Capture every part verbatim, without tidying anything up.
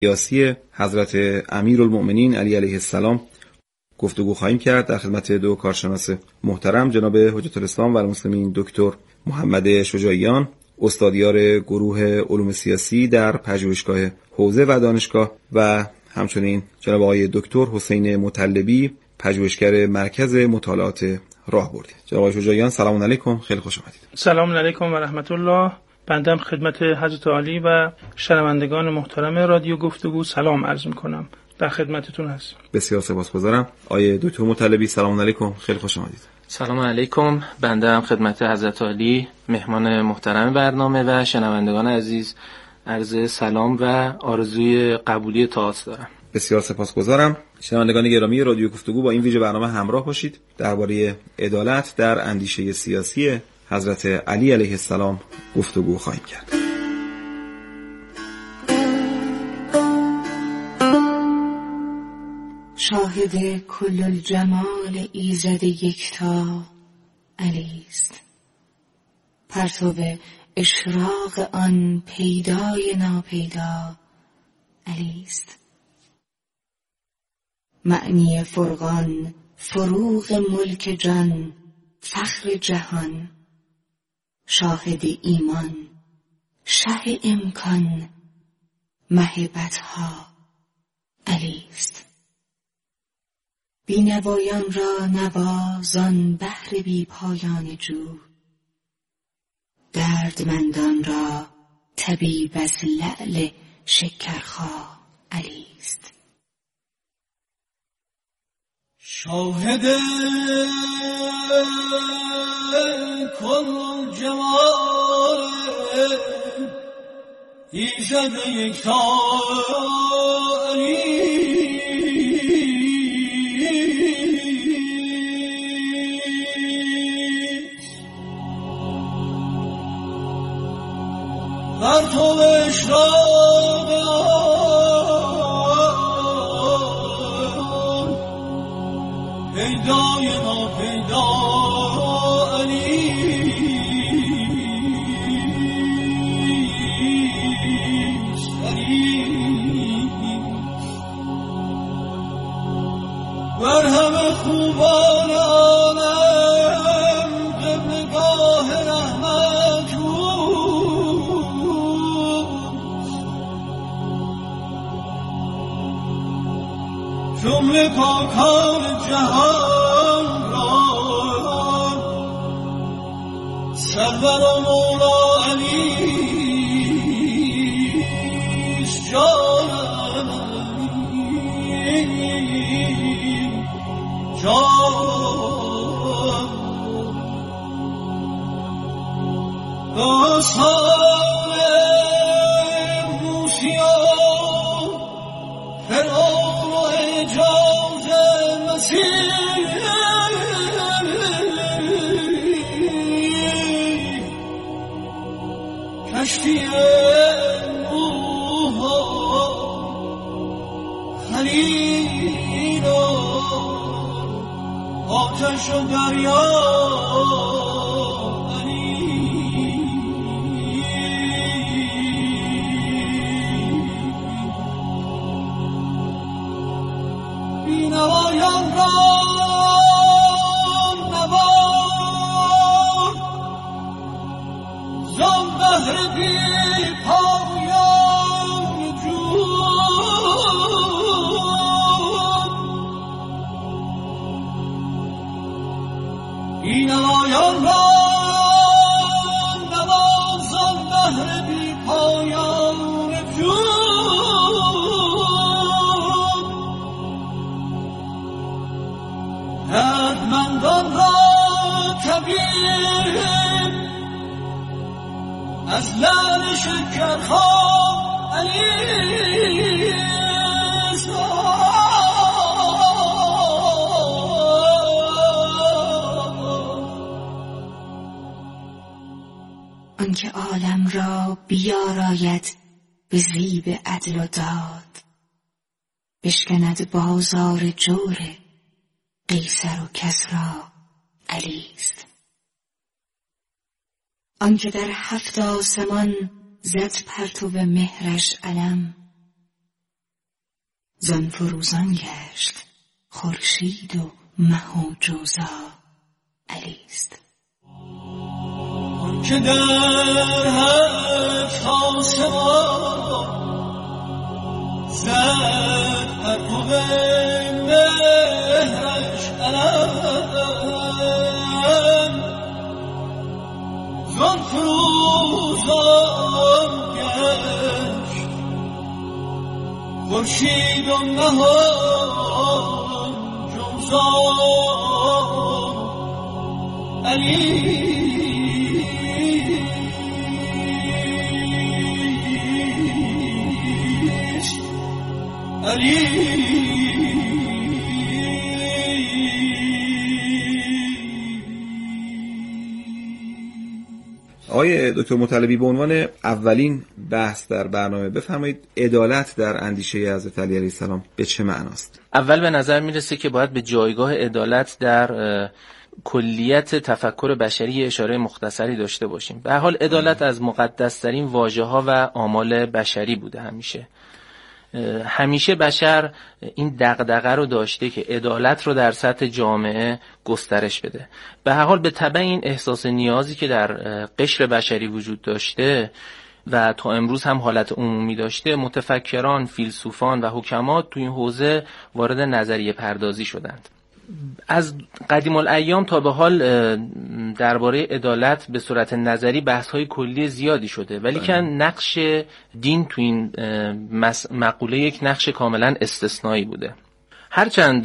سیاسی حضرت امیرالمؤمنین علی علیه السلام گفتگو خواهیم کرد. در خدمت دو کارشناس محترم جناب حجت الاسلام و المسلمین دکتر محمد شجاعیان، استادیار گروه علوم سیاسی در پژوهشگاه حوزه و دانشگاه، و همچنین جناب آقای دکتر حسین مطلبی، پژوهشگر مرکز مطالعات راهبردی. جناب آقای شجاعیان سلام علیکم، خیلی خوش آمدید. سلام علیکم و رحمت الله. بنده خدمت حضرت عالی و شنوندگان محترم رادیو گفتگو سلام عرض می‌کنم. در خدمتتون هستم. بسیار سپاسگزارم. آقای دکتر مطلبی سلام علیکم، خیلی خوش آمدید. سلام علیکم. بنده هم خدمت حضرت عالی مهمان محترم برنامه و شنوندگان عزیز عرض سلام و آرزوی قبولی تئاتر دارم. بسیار سپاسگزارم. شنوندگان گرامی رادیو گفتگو، با این ویژه برنامه همراه باشید. درباره عدالت در اندیشه سیاسی حضرت علی علیه السلام گفتگو خواهیم کرد. شاهد کل الجمال ایزد یکتا علی است، پرتو اشراق آن پیدای ناپیدا علی است. معنی فرقان فروغ ملک جان، فخر جهان، شاهد ایمان، شه امکان، محبتها علی است. بینوایان را نوازان بحر بی پایان جو، دردمندان را طبیب از لعل شکرخا علی است. شاهد کل جمال ایزد یکتا علی بر تو اشراق پیدای ناپیدا علی بر همه خوبان عالم قبلگاه رحمت جمله پاکان جهان را سرور و مولا علی است. جانم جان داستان موسیا فرعون و اعجاز مسیح کشتی نوح خلیل و آتش و دریا بینوایان را نوار زان بحر بی پایان جو، بینوایان را نوار زان بحر بی پایان جو، دردمندان را طبیب از لعل شکرخا علی است. آنکه عالم را بیاراید به زیب عدل و داد، بشکند بازار جور قیصر و کسری علی است. آنکه در هفت آسمان زد پرتو مهرش علم، زان فروزان گشت خورشید و مه و جوزا علیست. که در هشت آسمان زد پرتو مهرش علم، زان فروزان گشت خورشید و مه و جوزا علی. آقای دکتر مطلبی، به عنوان اولین بحث در برنامه بفرمایید عدالت در اندیشه حضرت علی علیه السلام به چه معناست؟ اول به نظر میرسه که باید به جایگاه عدالت در کلیت تفکر بشری اشاره مختصری داشته باشیم. به هر حال عدالت از مقدس‌ترین واژه‌ها و آمال بشری بوده. همیشه همیشه بشر این دغدغه رو داشته که عدالت رو در سطح جامعه گسترش بده. به هر حال به تبع این احساس نیازی که در قشر بشری وجود داشته و تا امروز هم حالت عمومی داشته، متفکران، فیلسوفان و حکما تو این حوزه وارد نظریه پردازی شدند. از قدیم الایام تا به حال درباره عدالت به صورت نظری بحث‌های کلی زیادی شده، ولی که نقش دین تو این مقوله یک نقش کاملا استثنایی بوده. هرچند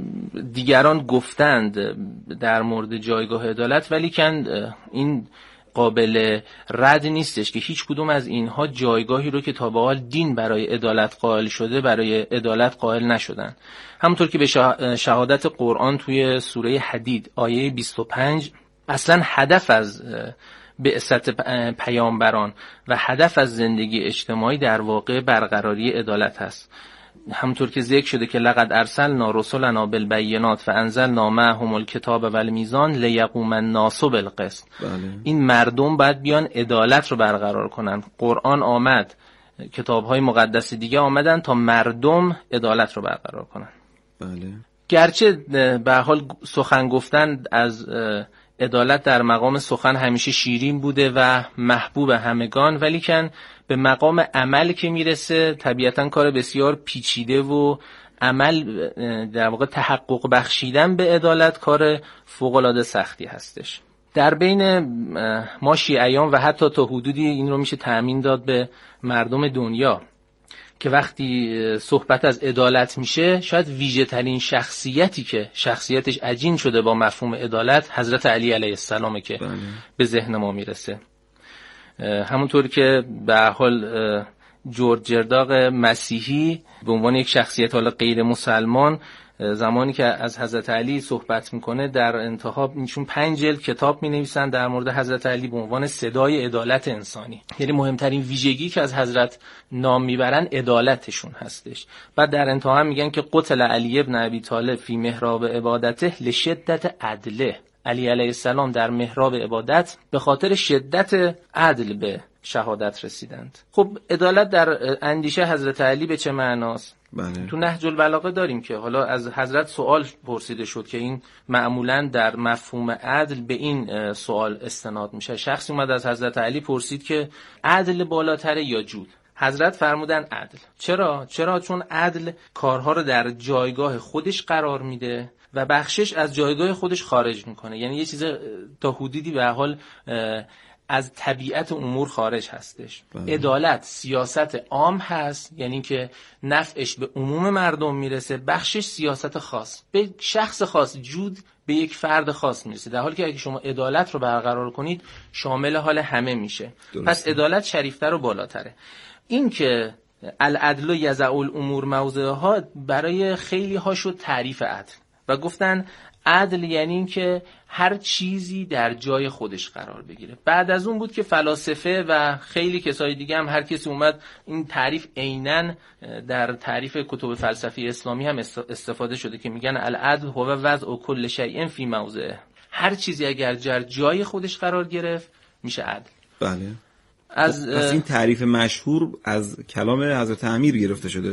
دیگران گفتند در مورد جایگاه عدالت، ولی که این قابل رد نیستش که هیچ کدوم از اینها جایگاهی رو که تا به حال دین برای عدالت قائل شده برای عدالت قائل نشدن. همونطور که به شهادت قرآن توی سوره حدید آیه بیست و پنج اصلا هدف از بعثت پیامبران و هدف از زندگی اجتماعی در واقع برقراری عدالت هست. همونطور که ذکر شده که لقد ارسلنا رسلنا بالبینات فانزلنا معهم الکتاب والمیزان لیقوم الناس بالقسط. این مردم باید بیان عدالت رو برقرار کنن. قرآن آمد، کتاب‌های مقدس دیگه آمدن تا مردم عدالت رو برقرار کنن. بله. گرچه به هر حال سخن گفتن از عدالت در مقام سخن همیشه شیرین بوده و محبوب همگان، ولی کن به مقام عمل که میرسه طبیعتاً کار بسیار پیچیده و عمل در واقع تحقق بخشیدن به عدالت کار فوق‌العاده سختی هستش. در بین ما شیعیان و حتی تا حدودی این رو میشه تأمین داد به مردم دنیا که وقتی صحبت از عدالت میشه، شاید ویژه ترین شخصیتی که شخصیتش عجین شده با مفهوم عدالت حضرت علی علیه السلامه که بله. به ذهن ما میرسه. همونطور که به هر حال جورج جرداق مسیحی به عنوان یک شخصیت حالا غیر مسلمان زمانی که از حضرت علی صحبت میکنه در انتها ایشون پنج جلد کتاب مینویسن در مورد حضرت علی به عنوان صدای عدالت انسانی. یعنی مهمترین ویژگی که از حضرت نام میبرن عدالتشون هستش. بعد در انتها هم میگن که قتل علی ابن ابی طالب فی محراب عبادته لشدت عدله. علی علیه السلام در محراب عبادت به خاطر شدت عدل به شهادت رسیدند. خب عدالت در اندیشه حضرت علی به چه معناست؟ بله. تو نهج البلاغه داریم که حالا از حضرت سوال پرسیده شد که این معمولاً در مفهوم عدل به این سوال استناد میشه. شخصی اومد از حضرت علی پرسید که عدل بالاتره یا جود؟ حضرت فرمودن عدل. چرا؟ چرا؟ چون عدل کارها رو در جایگاه خودش قرار میده و بخشش از جایگاه خودش خارج میکنه. یعنی یه چیز تا حدودی به حال از طبیعت امور خارج هستش. بله. عدالت سیاست عام هست، یعنی که نفعش به عموم مردم میرسه. بخشش سیاست خاص به شخص خاص، جود به یک فرد خاص میرسه، در حالی که اگه شما عدالت رو برقرار کنید شامل حال همه میشه. درسته. پس عدالت شریفتر و بالاتره. این که العدل یضع الامور موضعها برای خیلی ها شد تعریف عدل و گفتن عدل یعنی این که هر چیزی در جای خودش قرار بگیره. بعد از اون بود که فلاسفه و خیلی کسای دیگه هم هر کسی اومد این تعریف عیناً در تعریف کتب فلسفی اسلامی هم استفاده شده که میگن العدل هو وضع کل شیء فی موضعه. هر چیزی اگر در جای خودش قرار گرفت میشه عدل. بله. از پس این تعریف مشهور از کلام حضرت امیر گرفته شده.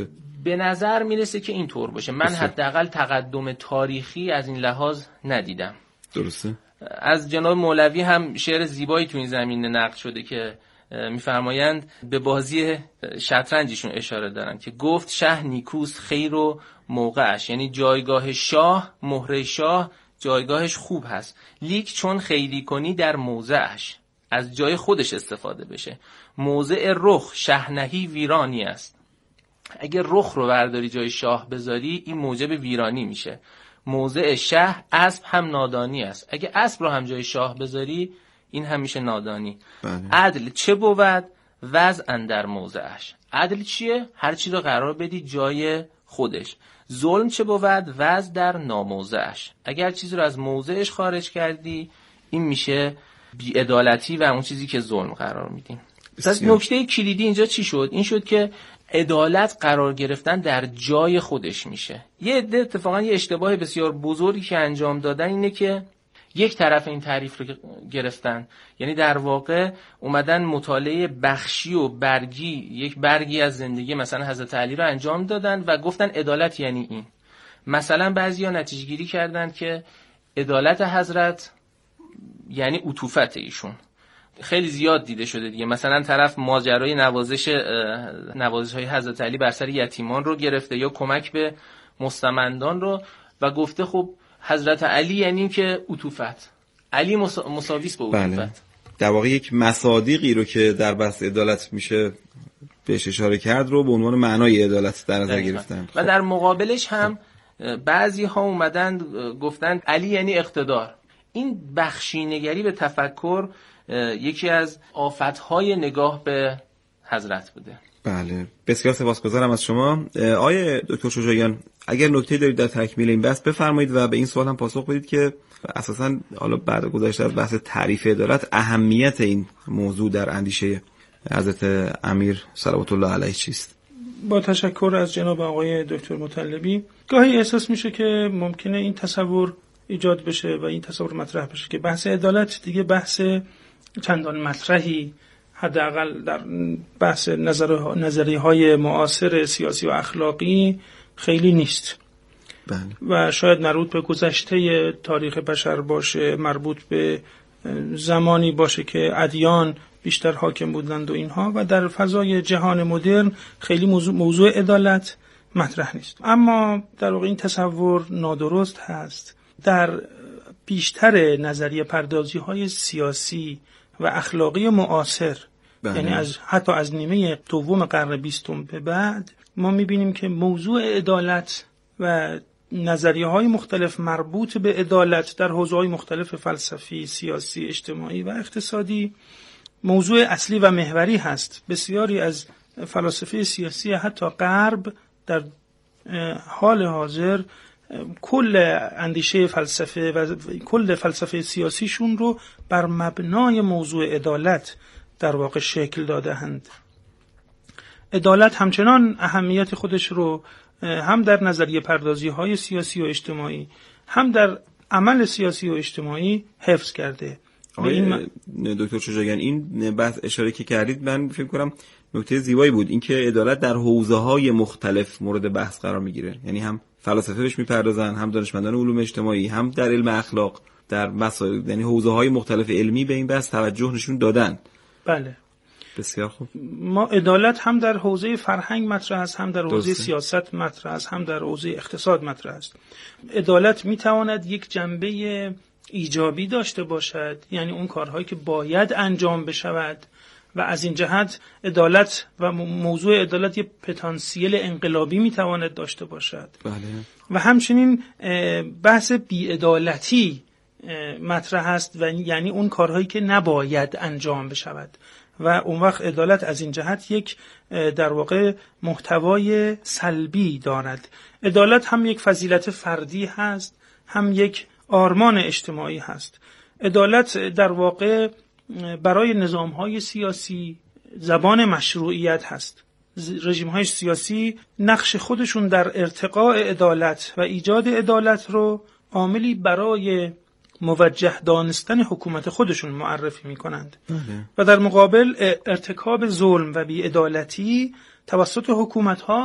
به نظر میرسه که اینطور باشه. من حداقل تقدم تاریخی از این لحاظ ندیدم. درسته. از جناب مولوی هم شعر زیبایی تو این زمینه نقل شده که میفرمایند به بازی شطرنجشون اشاره دارن که گفت شه نیکوست خیر و موقعش، یعنی جایگاه شاه، مهره شاه جایگاهش خوب هست، لیک چون خیلی کنی در موضعش، از جای خودش استفاده بشه. موضع رخ شهنهی ویرانی است. اگه رخ رو برداری جای شاه بذاری این موجب ویرانی میشه. موضع شه اسب هم نادانی است. اگه اسب رو هم جای شاه بذاری این هم میشه نادانی. بله. عدل چه بود؟ وضع اندر موضعش. عدل چیه؟ هر چی رو قرار بدی جای خودش. ظلم چه بود؟ وضع در ناموضعش. اگر چیزی رو از موضعش خارج کردی این میشه بی‌عدالتی و اون چیزی که ظلم قرار میدیم. پس نکته کلیدی اینجا چی شد؟ این شد که عدالت قرار گرفتن در جای خودش میشه. یه عده اتفاقا یه اشتباه بسیار بزرگی که انجام دادن اینه که یک طرف این تعریف رو گرفتن، یعنی در واقع اومدن مطالعه بخشی و برگی، یک برگی از زندگی مثلا حضرت علی رو انجام دادن و گفتن عدالت یعنی این. مثلا بعضیا نتیجه گیری کردن که عدالت حضرت یعنی عطوفت ایشون. خیلی زیاد دیده شده دیگه. مثلا طرف ماجرای نوازش نوازش‌های حضرت علی بر سر یتیمان رو گرفته یا کمک به مستمندان رو و گفته خب حضرت علی یعنی که عطوفت، علی مساویس با عطوفت. بله. در واقع یک مصادیقی رو که در بحث عدالت میشه بهش اشاره کرد رو به عنوان معنای عدالت در نظر گرفتن. و در مقابلش هم بعضی ها اومدن گفتن علی یعنی اقتدار. این بخشینگری به تفکر یکی از آفتهای نگاه به حضرت بوده. بله، بسیار سپاسگزارم از شما. آقای دکتر شجاعیان، اگر نکته‌ای دارید در تکمیل این بحث بفرمایید و به این سوال هم پاسخ بدید که اساساً حالا بعد گذشته از بحث تعریف عدالت اهمیت این موضوع در اندیشه حضرت امیر صلوات الله علیه چیست؟ با تشکر از جناب آقای دکتر مطلبی. گاهی احساس میشه که ممکنه این تصور ایجاد بشه و این تصور مطرح بشه که بحث عدالت دیگه بحث چندان مطرحی حداقل در بحث نظریه های معاصر سیاسی و اخلاقی خیلی نیست. بله. و شاید مربوط به گذشته تاریخ بشر باشه، مربوط به زمانی باشه که ادیان بیشتر حاکم بودند و اینها، و در فضای جهان مدرن خیلی موضوع, موضوع عدالت مطرح نیست. اما در واقع این تصور نادرست هست. در بیشتر نظریه پردازی های سیاسی و اخلاقی معاصر، بله. یعنی از حتی از نیمه دوم قرن بیستم به بعد ما میبینیم که موضوع عدالت و نظریه های مختلف مربوط به عدالت در حوزه های مختلف فلسفی، سیاسی، اجتماعی و اقتصادی موضوع اصلی و محوری هست. بسیاری از فلاسفه سیاسی حتی غرب در حال حاضر کل اندیشه فلسفه و کل فلسفه سیاسیشون رو بر مبنای موضوع عدالت در واقع شکل داده‌اند. عدالت همچنان اهمیت خودش رو هم در نظریه پردازی های سیاسی و اجتماعی هم در عمل سیاسی و اجتماعی حفظ کرده. این دکتر شجاعیان، این بحث اشاره که کردید من فکر کنم نکته زیبایی بود، اینکه عدالت در حوزه‌های مختلف مورد بحث قرار میگیره. یعنی هم فلاسفه بهش میپردازن، هم دانشمندان علوم اجتماعی، هم در علم اخلاق، در مسائل یعنی حوزه‌های مختلف علمی به این بحث توجه نشون دادن. بله، بسیار خوب. ما عدالت هم در حوزه فرهنگ مطرح است، هم در حوزه سیاست مطرح است، هم در حوزه اقتصاد مطرح است. عدالت میتواند یک جنبه ایجابی داشته باشد، یعنی اون کارهایی که باید انجام بشود، و از این جهت عدالت و موضوع عدالت یه پتانسیل انقلابی میتواند داشته باشد. بله. و همچنین بحث بی‌عدالتی مطرح است، و یعنی اون کارهایی که نباید انجام بشود، و اون وقت عدالت از این جهت یک در واقع محتوای سلبی دارد. عدالت هم یک فضیلت فردی هست، هم یک آرمان اجتماعی هست. عدالت در واقع برای نظام‌های سیاسی زبان مشروعیت هست. رژیم‌های سیاسی نقش خودشون در ارتقاء عدالت و ایجاد عدالت رو عاملی برای موجه دانستن حکومت خودشون معرفی می‌کنند. و در مقابل ارتکاب ظلم و بی‌عدالتی توسط حکومت‌ها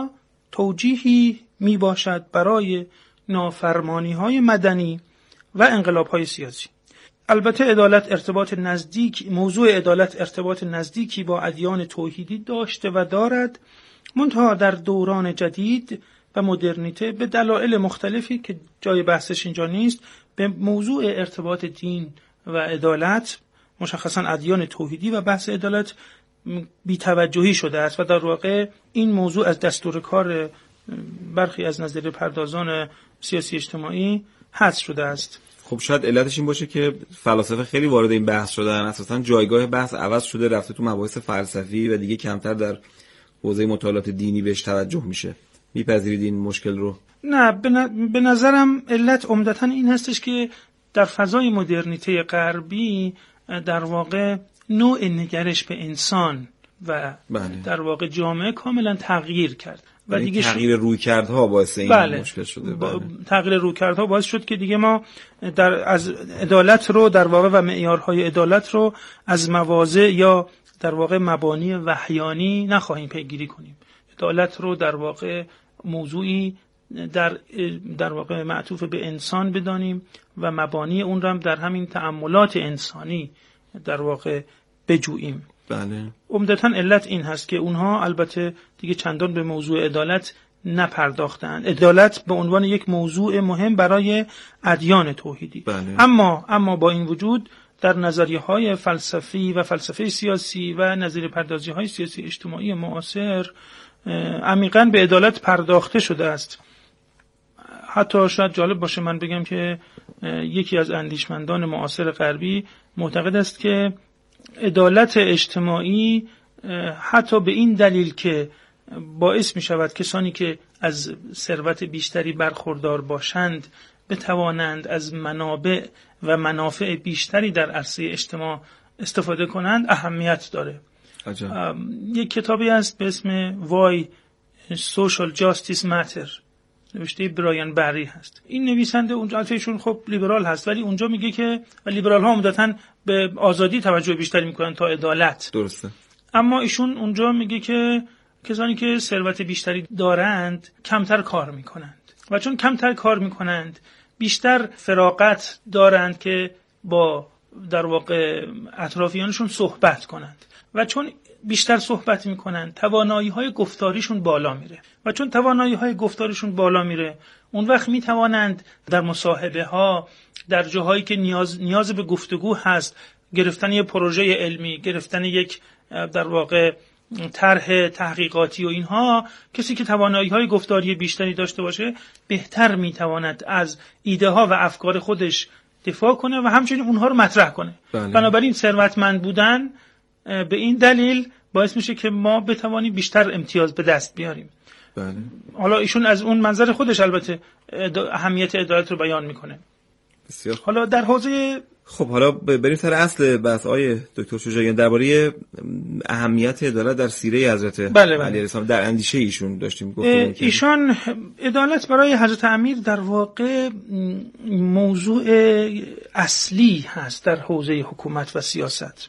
توجیهی می باشد برای نافرمانی های مدنی و انقلاب های سیاسی. البته عدالت ارتباط نزدیک موضوع عدالت ارتباط نزدیکی با ادیان توحیدی داشته و دارد، منتها در دوران جدید و مدرنیته به دلایل مختلفی که جای بحثش اینجا نیست به موضوع ارتباط دین و عدالت، مشخصا ادیان توحیدی و بحث عدالت، بی‌توجهی شده است و در واقع این موضوع از دستور کار برخی از نظریه پردازان سیاسی اجتماعی حذف شده است. خب شاید علتش این باشه که فلاسفه خیلی وارد این بحث شدن، اساسا جایگاه بحث عوض شده، رفته تو مباحث فلسفی و دیگه کمتر در حوزه مطالعات دینی بهش توجه میشه. میپذیرید این مشکل رو؟ نه، به نظرم علت عمدتاً این هستش که در فضای مدرنیته غربی در واقع نوع نگرش به انسان و بله. در واقع جامعه کاملا تغییر کرد و دیگه تغییر رویکردها باعث این بله. مشکل شده. بله. تغییر رویکردها باعث شد که دیگه ما در از عدالت رو در واقع و معیارهای عدالت رو از مواضع یا در واقع مبانی وحیانی نخواهیم پیگیری کنیم. عدالت رو در واقع موضوعی در در واقع معطوف به انسان بدانیم و مبانی اون رو هم در همین تأملات انسانی در واقع بجوییم. بله. عمدتاً علت این هست که اونها البته دیگه چندان به موضوع عدالت نپرداختند. عدالت به عنوان یک موضوع مهم برای ادیان توحیدی. بله. اما اما با این وجود در نظریه‌های فلسفی و فلسفه سیاسی و نظریه پردازی‌های سیاسی اجتماعی معاصر عمیقاً به عدالت پرداخته شده است. حتی شاید جالب باشه من بگم که یکی از اندیشمندان معاصر غربی معتقد است که عدالت اجتماعی حتی به این دلیل که باعث می شود کسانی که از ثروت بیشتری برخوردار باشند بتوانند از منابع و منافع بیشتری در عرصه اجتماع استفاده کنند اهمیت داره. عجب. یک کتابی هست به اسم Why Social Justice Matter، نوشته برایان بری هست. این نویسنده اونجا البته ایشون خب لیبرال هست ولی اونجا میگه که و لیبرال ها عمدتاً به آزادی توجه بیشتری میکنن تا عدالت. درسته. اما ایشون اونجا میگه که کسانی که ثروت بیشتری دارند کمتر کار میکنند و چون کمتر کار میکنند بیشتر فراغت دارند که با در واقع اطرافیانشون صحبت کنند و چون بیشتر صحبت میکنن توانایی‌های گفتاریشون بالا میره و چون توانایی‌های گفتاریشون بالا میره اون وقت میتوانند در مصاحبه‌ها در جاهایی که نیاز نیاز به گفتگو هست، گرفتن یک پروژه علمی، گرفتن یک در واقع طرح تحقیقاتی و اینها، کسی که توانایی‌های گفتاری بیشتری داشته باشه بهتر میتواند از ایده ها و افکار خودش دفاع کنه و همچنین اونها رو مطرح کنه. بله. بنابراین ثروتمند بودن به این دلیل باعث میشه که ما بتوانیم بیشتر امتیاز به دست بیاریم. بله. حالا ایشون از اون منظر خودش البته اهمیت عدالت رو بیان میکنه. بسیار. حالا در حوزه خب حالا بریم سر اصل بحث آیه دکتر شجاعیان درباره اهمیت عدالت در سیره حضرت بله بله. علی علیه السلام در اندیشه ایشون داشتیم گفتیم. ایشان عدالت برای حضرت امیر در واقع موضوع اصلی هست در حوزه حکومت و سیاست.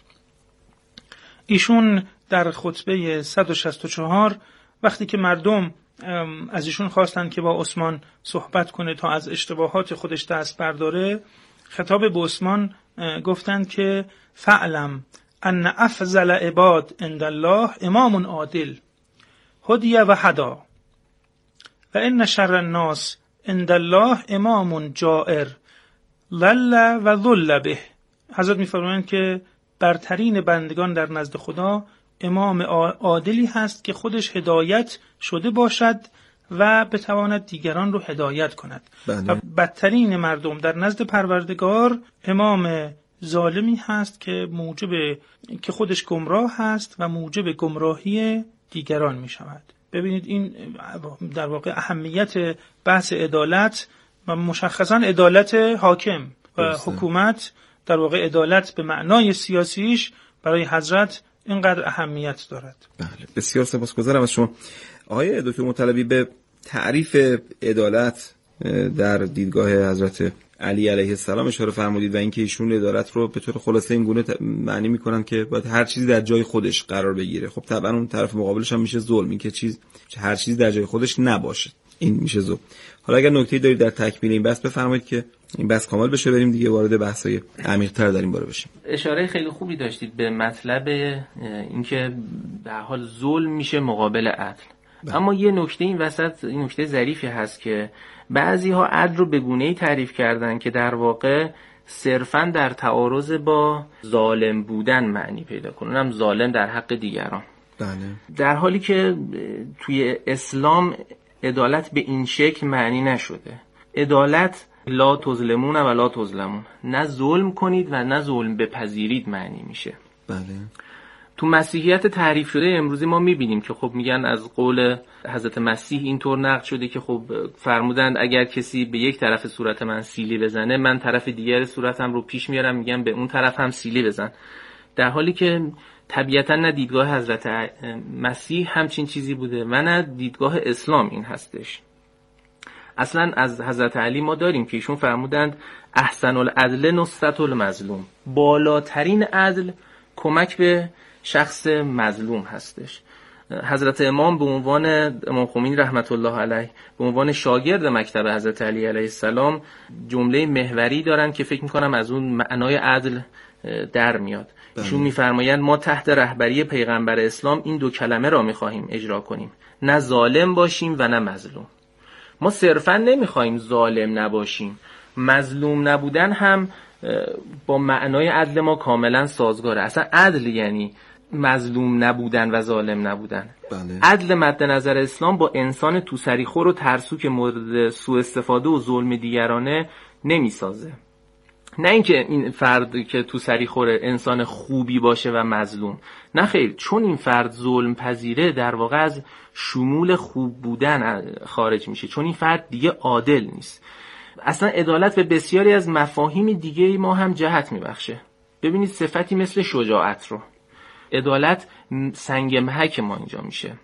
ایشون در خطبه صد و شصت و چهار وقتی که مردم از ایشون خواستند که با عثمان صحبت کنه تا از اشتباهات خودش دست برداره، خطاب به عثمان گفتند که فعلم ان افضل عباد عند الله امام عادل هدی و هدا و ان شر الناس عند الله امام جائر ضل و ضل به. حضرت می‌فرمایند که برترین بندگان در نزد خدا امام عادلی هست که خودش هدایت شده باشد و بتواند دیگران رو هدایت کند. بله. و بدترین مردم در نزد پروردگار امام ظالمی هست که موجب که خودش گمراه هست و موجب گمراهی دیگران می شود. ببینید این در واقع اهمیت بحث عدالت و مشخصا عدالت حاکم و درسته. حکومت در واقع عدالت به معنای سیاسیش برای حضرت اینقدر اهمیت دارد. بله بسیار سپاسگزارم از شما. آقای دکتر مطلبی به تعریف عدالت در دیدگاه حضرت علی علیه السلام اشاره فرمودید و اینکه ایشون عدالت رو به طور خلاصه این گونه معنی میکنن که باید هر چیزی در جای خودش قرار بگیره. خب طبعا اون طرف مقابلش هم میشه ظلم، این که چیز هر چیزی در جای خودش نباشه، این میشه ظلم. حالا اگر نکته‌ای دارید در تکمیل این بحث بفرمایید که این بحث کامل بشه، بریم دیگه وارد بحث‌های عمیق‌تر در این باره بشیم. اشاره خیلی خوبی داشتید به مطلب اینکه به حال ظلم میشه مقابل عدل. بله. اما یه نکته این وسط، این نکته ظریفی هست که بعضی‌ها عدل رو به گونه‌ای تعریف کردن که در واقع صرفاً در تعارض با ظالم بودن معنی پیدا کنه، اونم ظالم در حق دیگران. بله. در حالی که توی اسلام عدالت به این شکل معنی نشده. عدالت لا تظلمون و لا تظلمون، نه ظلم کنید و نه ظلم بپذیرید معنی میشه. بله. تو مسیحیت تعریف شده امروزی ما میبینیم که خب میگن از قول حضرت مسیح اینطور نقل شده که خب فرمودند اگر کسی به یک طرف صورت من سیلی بزنه، من طرف دیگر صورتم رو پیش میارم میگم به اون طرف هم سیلی بزن. در حالی که طبیعتا نه دیدگاه حضرت مسیح همچین چیزی بوده و نه دیدگاه اسلام این هستش. اصلا از حضرت علی ما داریم که ایشون فرمودند احسن العدل نصرت المظلوم، بالاترین عدل کمک به شخص مظلوم هستش. حضرت امام به عنوان امام خمینی رحمت الله علیه به عنوان شاگرد مکتب حضرت علی علیه السلام جمله محوری دارن که فکر میکنم از اون معنای عدل در میاد. ایشون میفرمایند ما تحت رهبری پیغمبر اسلام این دو کلمه را میخواهیم اجرا کنیم، نه ظالم باشیم و نه مظلوم. ما صرفا نمیخواهیم ظالم نباشیم، مظلوم نبودن هم با معنای عدل ما کاملا سازگاره. اصلا عدل یعنی مظلوم نبودن و ظالم نبودن. بله. عدل مد نظر اسلام با انسان توسریخور و ترسو که مورد سوء استفاده و ظلم دیگرانه نمیسازه. نه اینکه این فرد که توسریخور انسان خوبی باشه و مظلوم، نه خیر، چون این فرد ظلم پذیره در واقع از شمول خوب بودن خارج میشه، چون این فرد دیگه عادل نیست. اصلا عدالت به بسیاری از مفاهیم دیگه ما هم جهت میبخشه. ببینید صفتی مثل شجاعت رو، عدالت سنگ محک ما اینجا میشه.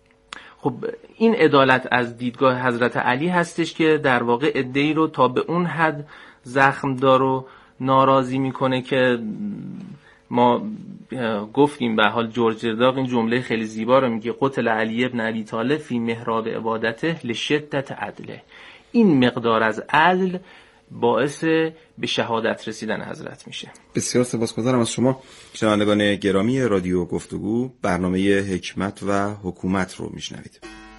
خب این عدالت از دیدگاه حضرت علی هستش که در واقع عده‌ای رو تا به اون حد زخم دار و ناراضی میکنه که ما گفتیم. به حال جورج زرداق این جمله خیلی زیبا رو میگه قتل علی ابن ابی طالب فی محراب عبادته لشدت عدله. این مقدار از عدل باعث به شهادت رسیدن حضرت میشه. بسیار سپاسگزارم از شما شنوندگان گرامی رادیو گفتگو. برنامه حکمت و حکومت رو میشنوید.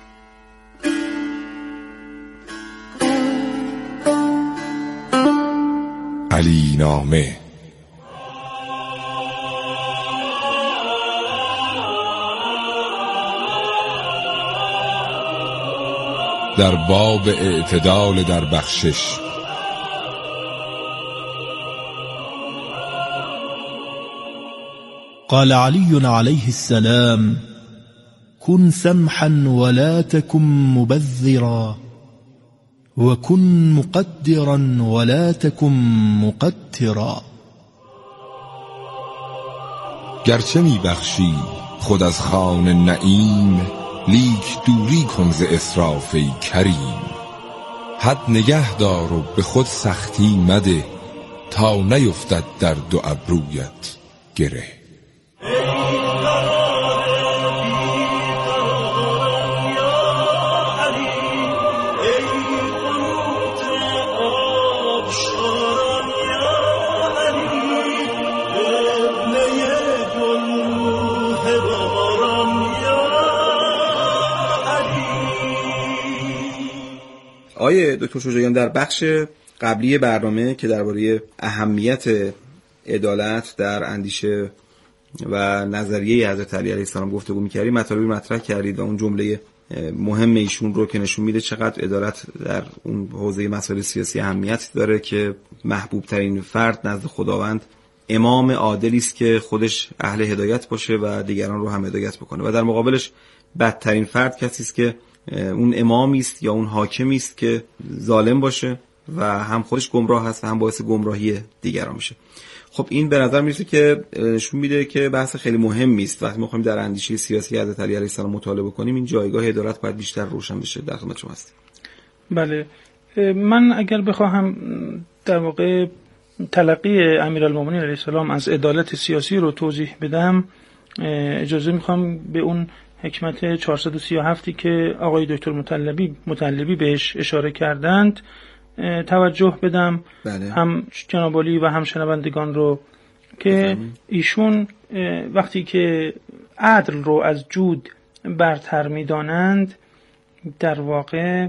علی نامه در باب اعتدال در بخشش. قال علي عليه السلام كن سمحا ولا تكن مبذرا وكن مقدرا ولا تكن مقترا. گرچه می بخشی خود از خوان نعیم، لیک دوری کن ز اسراف ای کریم. حد نگه دار و به خود سختی مده، تا نیفتد در دو ابرویت گره. آیه دکتر شجاعیان در بخش قبلی برنامه که درباره اهمیت عدالت در اندیشه و نظریه حضرت علی علیه السلام گفتگو می‌کردیم، مطالبی مطرح کردید و اون جمله مهم ایشون رو که نشون میده چقدر عدالت در اون حوزه مسائل سیاسی اهمیت داره که محبوب ترین فرد نزد خداوند امام عادلی است که خودش اهل هدایت باشه و دیگران رو هم هدایت بکنه، و در مقابلش بدترین فرد کسی است که اون امامی است یا اون حاکمی است که ظالم باشه و هم خودش گمراه هست و هم باعث گمراهی دیگران میشه. خب این به نظر میرسه که نشون میده که بحث خیلی مهمی است. وقتی ما می‌خوایم در اندیشه سیاسی حضرت علی علیه السلام مطالعه کنیم، این جایگاه عدالت باید بیشتر روشن بشه. در خدمت شما هستم. بله، من اگر بخواهم در واقع تلقی امیرالمومنین علیه السلام از عدالت سیاسی رو توضیح بدم، اجازه میخوام به اون حکمت چهارصد و سی و هفت که آقای دکتر مطلبی مطلبی بهش اشاره کردند توجه بدم. بله. هم جناب عالی و هم شنوندگان رو که ایشون وقتی که عدل رو از جود برتر می‌دانند، در واقع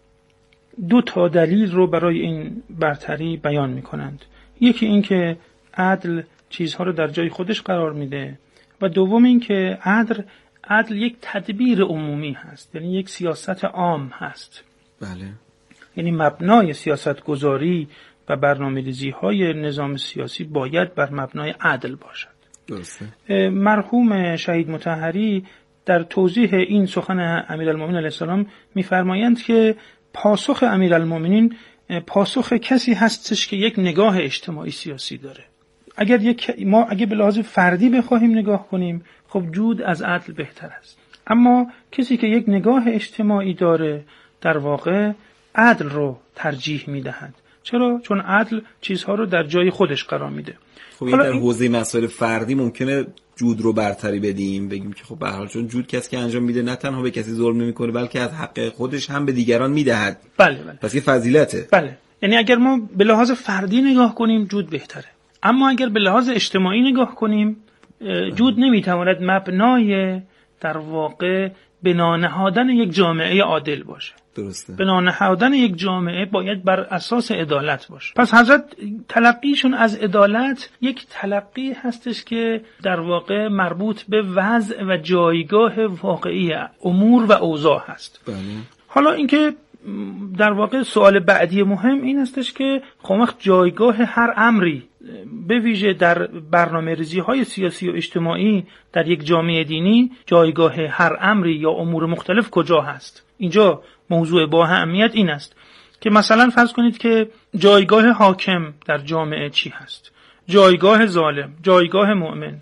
دو تا دلیل رو برای این برتری بیان می‌کنند. یکی این که عدل چیزها رو در جای خودش قرار میده و دوم این که عدل عدل یک تدبیر عمومی هست، یعنی یک سیاست عام هست. بله. یعنی مبنای سیاست گذاری و برنامه‌ریزی های نظام سیاسی باید بر مبنای عدل باشد. درسته. مرحوم شهید مطهری در توضیح این سخن امیرالمومنین علیه السلام می‌فرمایند که پاسخ امیرالمومنین پاسخ کسی هستش که یک نگاه اجتماعی سیاسی داره. اگر یک ما اگه به لحاظ فردی بخوایم نگاه کنیم، خب جود از عدل بهتر است. اما کسی که یک نگاه اجتماعی داره در واقع عدل رو ترجیح میدهد. چرا؟ چون عدل چیزها رو در جای خودش قرار میده. خب این در حوزه مسائل فردی ممکنه جود رو برتری بدیم، بگیم که خب به هر حال چون جود کسی که انجام میده نه تنها به کسی ظلم نمیکنه بلکه از حق خودش هم به دیگران میدهد. بله بله. پس این فضیلته. بله. یعنی اگر ما به لحاظ فردی نگاه کنیم جود بهتره. اما اگر به لحاظ اجتماعی نگاه کنیم جود نمیتواند مبنای در واقع بنا نهادن یک جامعه عادل باشه. درسته. بنا نهادن یک جامعه باید بر اساس عدالت باشه. پس حضرت تلقیشون از عدالت یک تلقی هستش که در واقع مربوط به وضع و جایگاه واقعی امور و اوضاع هست. بله. حالا اینکه در واقع سوال بعدی مهم این هستش که خب جایگاه هر امری به ویژه در برنامه‌ریزی های سیاسی و اجتماعی در یک جامعه دینی جایگاه هر امری یا امور مختلف کجا هست؟ اینجا موضوع با اهمیت این است که مثلا فرض کنید که جایگاه حاکم در جامعه چی هست؟ جایگاه ظالم، جایگاه مؤمن،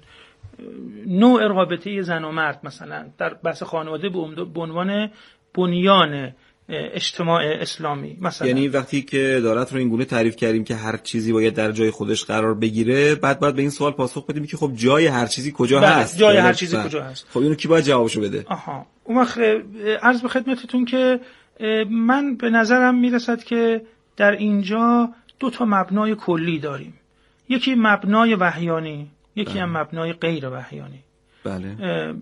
نوع رابطه زن و مرد مثلا در بحث خانواده به عنوان بنیان اجتماع اسلامی مثلا. یعنی وقتی که عدالت رو این گونه تعریف کردیم که هر چیزی باید در جای خودش قرار بگیره، بعد باید به این سوال پاسخ بدیم که خب جای هر چیزی کجا هست؟ جای هر چیزی کجا هست؟ خب اینو کی باید جوابشو بده؟ آها. اون وقت عرض به خدمتتون که من به نظرم میرسد که در اینجا دو تا مبنای کلی داریم. یکی مبنای وحیانی، یکی هم مبنای غیر وحیانی. بله.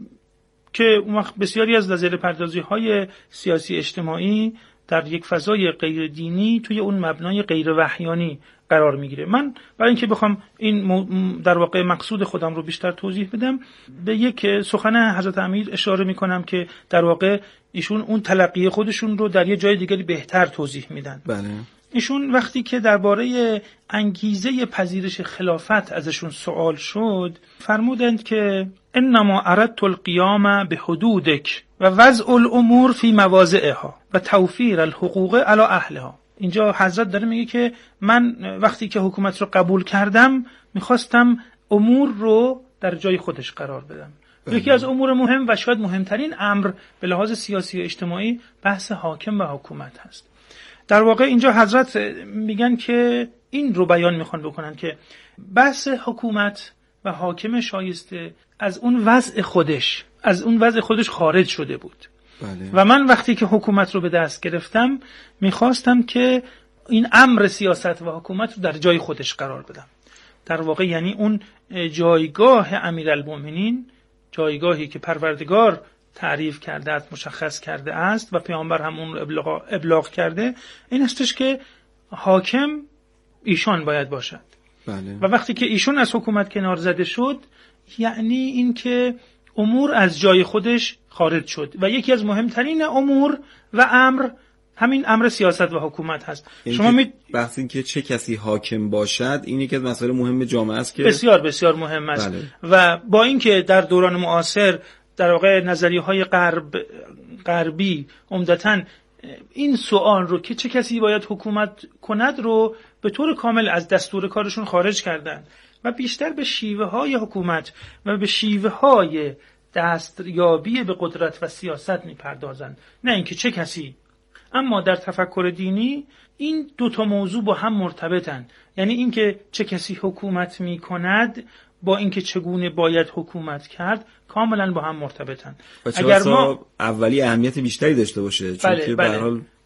که اون وقت بسیاری از نظر پردازی های سیاسی اجتماعی در یک فضای غیر دینی توی اون مبنای غیر وحیانی قرار میگیره. من برای اینکه بخوام این در واقع مقصود خودم رو بیشتر توضیح بدم به یک سخن حضرت امیر اشاره میکنم که در واقع ایشون اون تلقی خودشون رو در یه جای دیگری بهتر توضیح میدن. بله. ایشون وقتی که درباره انگیزه پذیرش خلافت ازشون سوال شد فرمودند که انما اردت القیام بحدودک و وضع الامور فی مواضعها و توفیر الحقوق علی اهلها. اینجا حضرت داره میگه که من وقتی که حکومت رو قبول کردم میخواستم امور رو در جای خودش قرار بدم. یکی از امور مهم و شاید مهمترین امر به لحاظ سیاسی و اجتماعی بحث حاکم و حکومت هست. در واقع اینجا حضرت میگن که این رو بیان میخوان بکنن که بحث حکومت و حاکم شایسته از اون وضع خودش از اون وضع خودش خارج شده بود. بله. و من وقتی که حکومت رو به دست گرفتم میخواستم که این امر سیاست و حکومت رو در جای خودش قرار بدم. در واقع یعنی اون جایگاه امیرالمومنین، جایگاهی که پروردگار تعریف کرده است، مشخص کرده است و پیامبر هم اون رو ابلاغ, ابلاغ کرده، این هستش که حاکم ایشان باید باشد. بله. و وقتی که ایشون از حکومت کنار زده شد یعنی این که امور از جای خودش خارج شد و یکی از مهمترین امور و امر همین امر سیاست و حکومت هست. شما می بحث این که چه کسی حاکم باشد این یکی از مسائل مهم جامعه است که بسیار بسیار مهم است. بله. و با اینکه در دوران معاصر در واقع نظریه‌های غرب غربی عمدتاً این سوال رو که چه کسی باید حکومت کند رو به طور کامل از دستور کارشون خارج کردند و بیشتر به شیوه های حکومت و به شیوه های دستیابی به قدرت و سیاست میپردازند، نه اینکه چه کسی اما در تفکر دینی این دوتا موضوع با هم مرتبطن، یعنی اینکه چه کسی حکومت میکند با اینکه چگونه باید حکومت کرد کاملا با هم مرتبطن. اگر ما اولی اهمیت بیشتری داشته باشه چون بله، که بله. به هر حال